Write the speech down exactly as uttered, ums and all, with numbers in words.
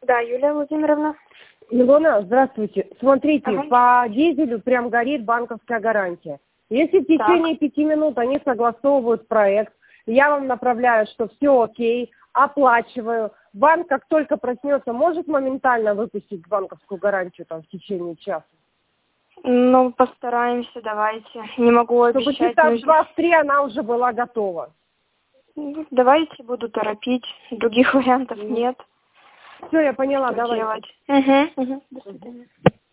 Да, Юлия Владимировна. Илона, здравствуйте. Смотрите, Ага. по дизелю прям горит банковская гарантия. Если в течение пяти минут они согласовывают проект, я вам направляю, что все окей, оплачиваю. Банк, как только проснется, может моментально выпустить банковскую гарантию там в течение часа? Ну, постараемся, давайте. Не могу Чтобы обещать. часа в нужно- два-три она уже была готова. Ну, Давайте, буду торопить. Других вариантов нет. Все, я поняла, Что давайте. делать? Угу, угу. До свидания.